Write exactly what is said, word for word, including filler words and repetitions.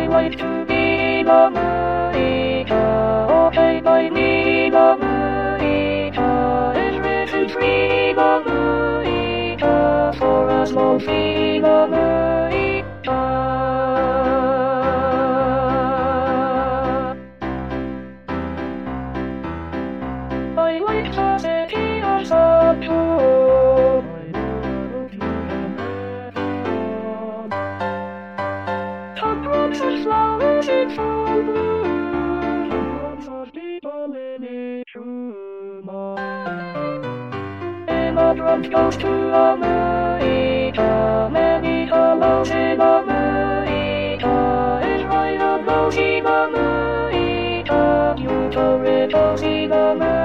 like to be the Monica, okay by me the Monica is written free the Monica, for a small fee the Monica. I like the city of Santo. Sometimes the flowers in full bloom, sometimes the people in each room are. Immigrant goes to America, many hellos in America, is right above the America, Puerto Rico, the America.